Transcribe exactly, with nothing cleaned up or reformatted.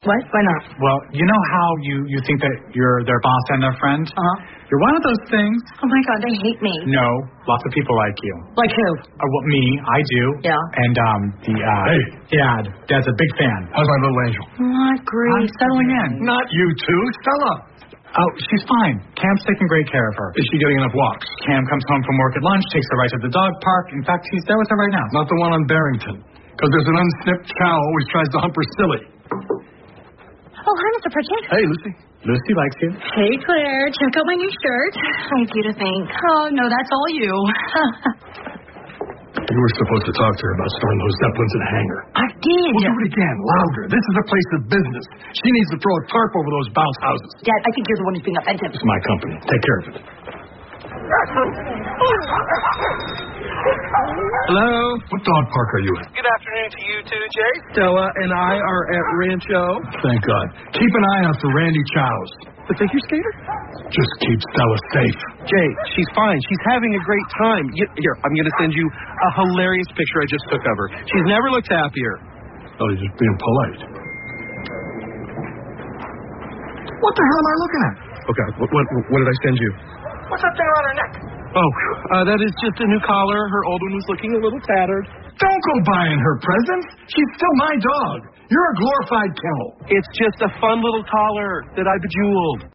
What? Why not? Well, you know how you, you think that you're their boss and their friend? Uh-huh. You're one of those things. Oh, my God, they hate me. No, lots of people like you. Like who? Uh, well, me, I do. Yeah. And, um, the, uh... Hey. Yeah, Dad's a big fan. How's my little angel? Not great. I'm settling in. Not you two. Stella. Oh, she's fine. Cam's taking great care of her. Is she getting enough walks? Cam comes home from work at lunch, takes her right to the dog park. In fact, he's there with her right now. Not the one on Barrington. Because there's an unsnipped cow always tries to hump her silly. Oh, hi, Mister Pritchard. Hey, Lucy. Lucy likes you. Hey, Claire. Check out my new shirt. I have you to thank. Oh, no, that's all you. You were supposed to talk to her about storing those Zeppelins in a hangar. I did. Well, do it again, louder. This is a place of business. She needs to throw a tarp over those bounce houses. Dad, I think you're the one who's being offensive. It's my company. Take care of it. Hello? What dog park are you in? Good afternoon to you too, Jay. Stella and I are at Rancho. Thank God. Keep an eye out for Randy Chow's. The figure skater? Just keep Stella safe. Jay, she's fine. She's having a great time. Y- Here, I'm going to send you a hilarious picture I just took of her. She's never looked happier. Oh, you're just being polite. What the hell am I looking at? Okay, what, what, what did I send you? What's that thing around her neck? Oh, uh, that is just a new collar. Her old one was looking a little tattered. Don't go buying her presents. She's still my dog. You're a glorified kennel. It's just a fun little collar that I bejeweled.